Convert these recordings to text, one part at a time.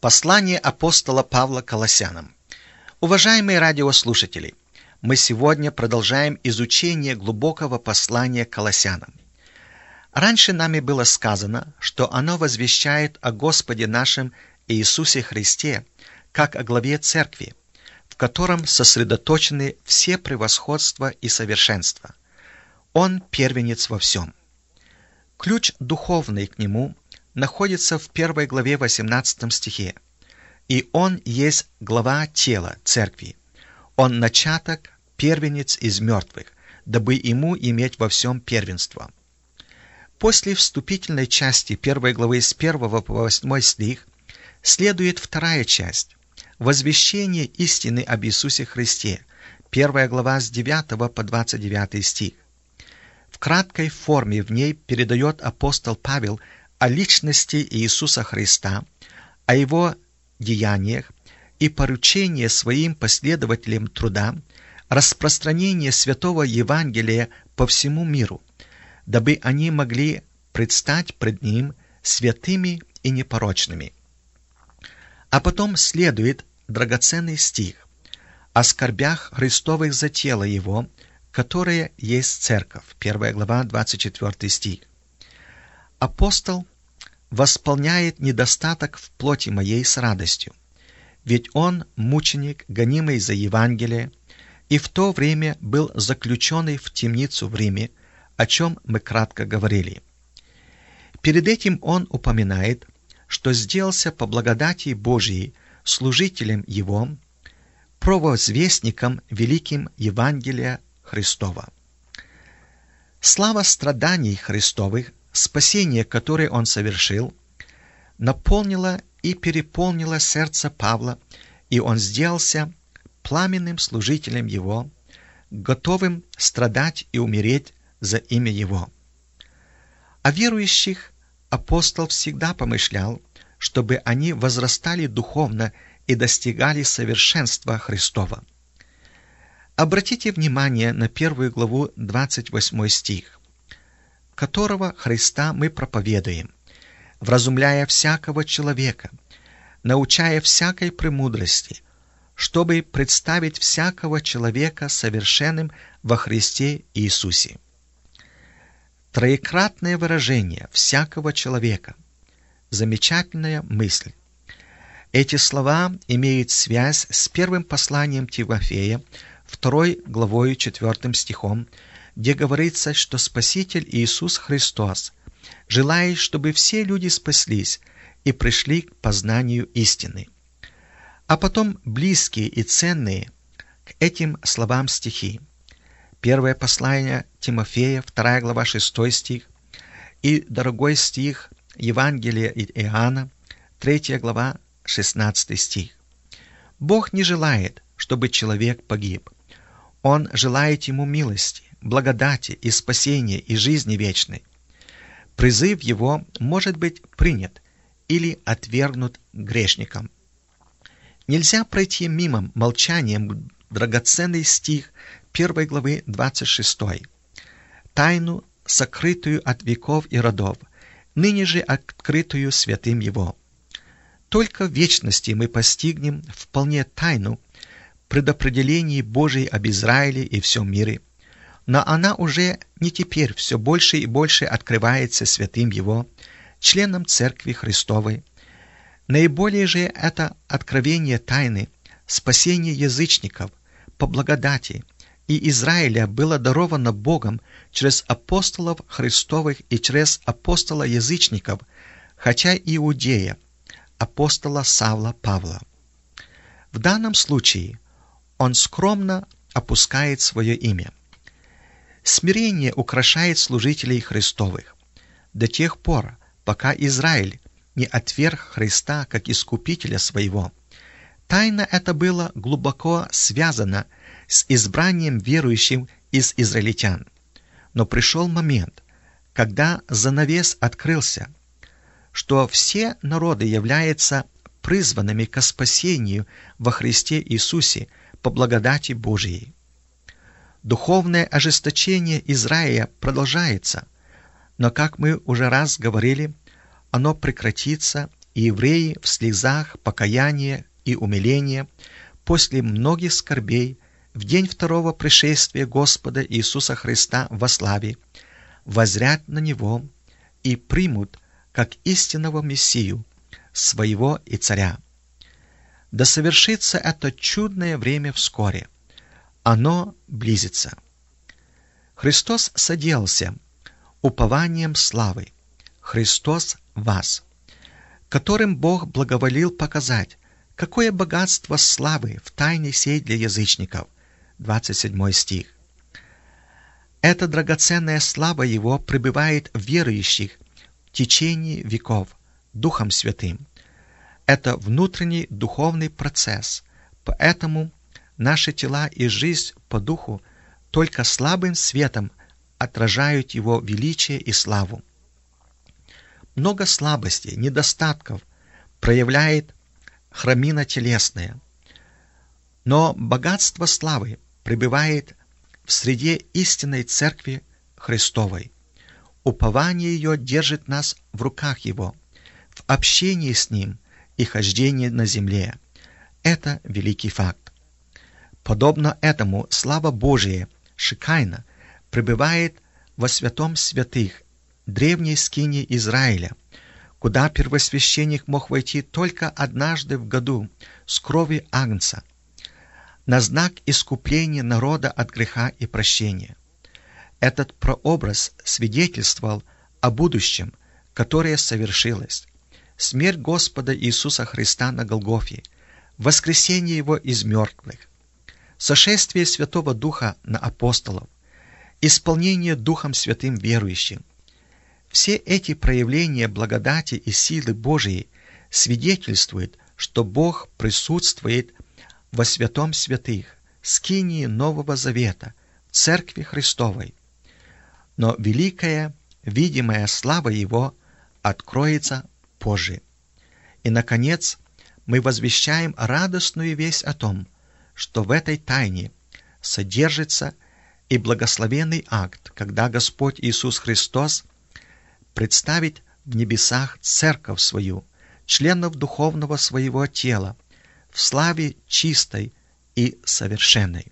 Послание апостола Павла к Колоссянам. Уважаемые радиослушатели, мы сегодня продолжаем изучение глубокого послания к Колоссянам. Раньше нами было сказано, что оно возвещает о Господе нашем Иисусе Христе, как о главе Церкви, в котором сосредоточены все превосходства и совершенства. Он первенец во всем. Ключ духовный к Нему находится в 1 главе 18 стихе. «И Он есть глава тела Церкви. Он начаток, первенец из мертвых, дабы Ему иметь во всем первенство». После вступительной части 1 главы с 1 по 8 стих следует вторая часть – возвещение истины об Иисусе Христе, 1 глава с 9 по 29 стих. В краткой форме в ней передает апостол Павел о личности Иисуса Христа, о Его деяниях и поручение своим последователям труда распространение Святого Евангелия по всему миру, дабы они могли предстать пред Ним святыми и непорочными. А потом следует драгоценный стих о скорбях Христовых за тело Его, которое есть Церковь, 1 глава, 24 стих. Апостол восполняет недостаток в плоти моей с радостью, ведь он мученик, гонимый за Евангелие, и в то время был заключенный в темницу в Риме, о чем мы кратко говорили. Перед этим он упоминает, что сделался по благодати Божией служителем Его, провозвестником великим Евангелия Христова. Слава страданий Христовых, спасение, которое Он совершил, наполнило и переполнило сердце Павла, и он сделался пламенным служителем Его, готовым страдать и умереть за имя Его. О верующих апостол всегда помышлял, чтобы они возрастали духовно и достигали совершенства Христова. Обратите внимание на 1 главу 28 стих, которого Христа мы проповедуем, вразумляя всякого человека, научая всякой премудрости, чтобы представить всякого человека совершенным во Христе Иисусе. Троекратное выражение «всякого человека» – замечательная мысль. Эти слова имеют связь с первым посланием Тимофея, 2 главой 4 стихом, где говорится, что Спаситель Иисус Христос желает, чтобы все люди спаслись и пришли к познанию истины. А потом близкие и ценные к этим словам стихи. Первое послание Тимофея, 2 глава 6 стих, и дорогой стих Евангелия Иоанна, 3 глава 16 стих. Бог не желает, чтобы человек погиб. Он желает ему милости, благодати и спасения и жизни вечной. Призыв его может быть принят или отвергнут грешником. Нельзя пройти мимо молчанием драгоценный стих 1 главы 26. «Тайну, сокрытую от веков и родов, ныне же открытую святым Его». Только в вечности мы постигнем вполне тайну предопределений Божией об Израиле и всем мире, но она уже не теперь все больше и больше открывается святым Его, членам Церкви Христовой. Наиболее же это откровение тайны спасения язычников по благодати и Израиля было даровано Богом через апостолов Христовых и через апостола язычников, хотя Иудея, апостола Савла Павла. В данном случае он скромно опускает свое имя. Смирение украшает служителей Христовых до тех пор, пока Израиль не отверг Христа как искупителя своего. Тайна эта была глубоко связана с избранием верующим из израильтян. Но пришел момент, когда занавес открылся, что все народы являются призванными ко спасению во Христе Иисусе по благодати Божией. Духовное ожесточение Израиля продолжается, но, как мы уже раз говорили, оно прекратится и евреи в слезах покаяния и умиления после многих скорбей в день второго пришествия Господа Иисуса Христа во славе воззрят на Него и примут как истинного Мессию, своего и Царя. Да совершится это чудное время вскоре. Оно близится. Христос соделался упованием славы. Христос вас, которым Бог благоволил показать, какое богатство славы в тайне сей для язычников. 27 стих. Эта драгоценная слава Его пребывает в верующих в течение веков Духом Святым. Это внутренний духовный процесс, поэтому наши тела и жизнь по духу только слабым светом отражают Его величие и славу. Много слабостей, недостатков проявляет храмина телесная, но богатство славы пребывает в среде истинной Церкви Христовой. Упование ее держит нас в руках Его, в общении с Ним и хождении на земле. Это великий факт. Подобно этому слава Божия, Шекайна, пребывает во святом святых, древней скинии Израиля, куда первосвященник мог войти только однажды в году с крови агнца, на знак искупления народа от греха и прощения. Этот прообраз свидетельствовал о будущем, которое совершилось. Смерть Господа Иисуса Христа на Голгофе, воскресение Его из мертвых, сошествие Святого Духа на апостолов, исполнение Духом Святым верующим. Все эти проявления благодати и силы Божией свидетельствуют, что Бог присутствует во святом святых, скинии Нового Завета, в Церкви Христовой. Но великая, видимая слава Его откроется позже. И, наконец, мы возвещаем радостную весть о том, что в этой тайне содержится и благословенный акт, когда Господь Иисус Христос представит в небесах Церковь Свою, членов духовного Своего тела, в славе чистой и совершенной.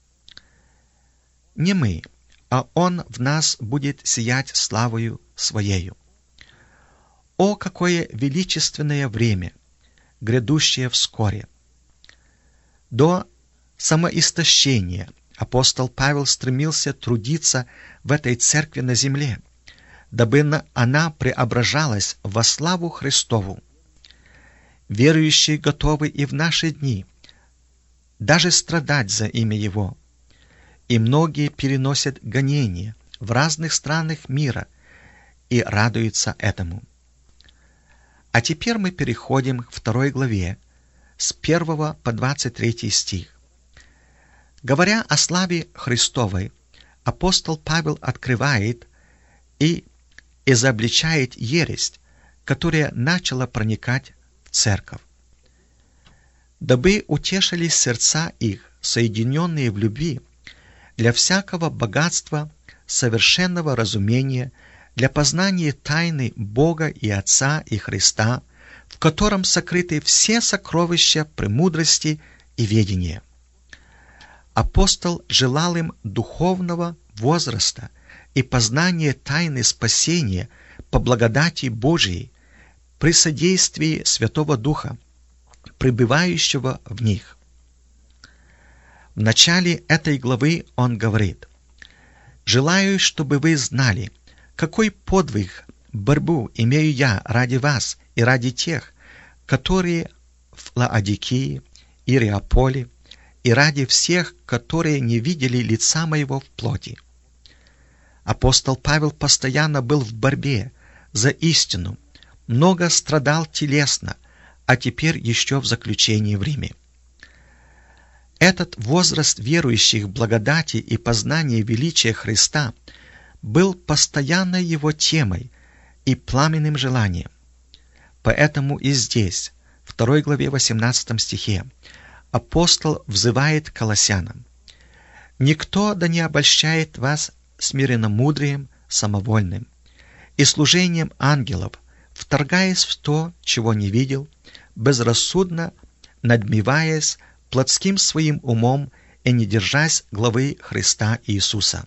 Не мы, а Он в нас будет сиять славою Своею. О, какое величественное время, грядущее вскоре! До самоистощения апостол Павел стремился трудиться в этой церкви на земле, дабы она преображалась во славу Христову. Верующие готовы и в наши дни даже страдать за имя Его, и многие переносят гонения в разных странах мира и радуются этому. А теперь мы переходим к 2 главе, с 1 по 23 стих. Говоря о славе Христовой, апостол Павел открывает и изобличает ересь, которая начала проникать в церковь. Дабы утешились сердца их, соединенные в любви, для всякого богатства, совершенного разумения, для познания тайны Бога и Отца и Христа, в котором сокрыты все сокровища премудрости и ведения. Апостол желал им духовного возраста и познания тайны спасения по благодати Божией при содействии Святого Духа, пребывающего в них. В начале этой главы он говорит: «Желаю, чтобы вы знали, какой подвиг, борьбу имею я ради вас и ради тех, которые в Лаодикии, Иераполе, и ради всех, которые не видели лица моего в плоти». Апостол Павел постоянно был в борьбе за истину, много страдал телесно, а теперь еще в заключении в Риме. Этот возраст верующих в благодати и познания величия Христа был постоянной его темой и пламенным желанием. Поэтому и здесь, в 2 главе 18 стихе, апостол взывает к колоссянам: «Никто да не обольщает вас смиренномудрием самовольным и служением ангелов вторгаясь в то, чего не видел, безрассудно надмеваясь плотским своим умом и не держась главы Христа Иисуса.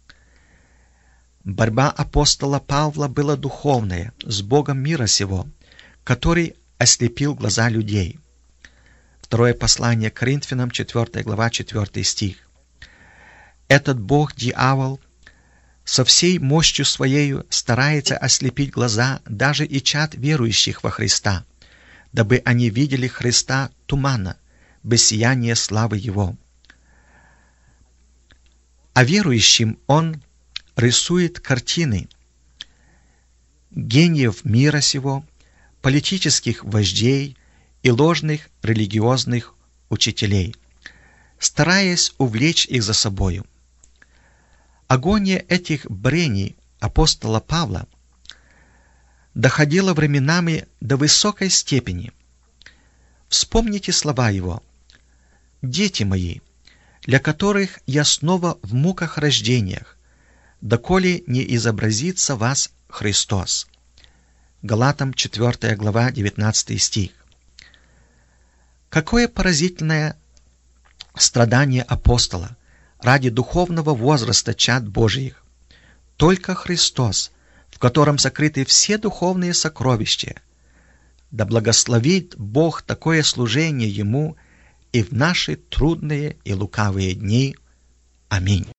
Борьба апостола Павла была духовная, с Богом мира сего, который ослепил глаза людей. Второе послание к Коринфянам, 4 глава, 4 стих. Этот Бог-дьявол со всей мощью Своею старается ослепить глаза даже и чад верующих во Христа, дабы они видели Христа туманно, без сияния славы Его. А верующим Он рисует картины гениев мира сего, политических вождей и ложных религиозных учителей, стараясь увлечь их за собою. Агония этих брений апостола Павла доходила временами до высокой степени. Вспомните слова его: «Дети мои, для которых я снова в муках рождениях, доколе не изобразится вас Христос». Галатам 4 глава, 19 стих. Какое поразительное страдание апостола ради духовного возраста чад Божиих! Только Христос, в котором сокрыты все духовные сокровища. Да благословит Бог такое служение Ему и в наши трудные и лукавые дни. Аминь.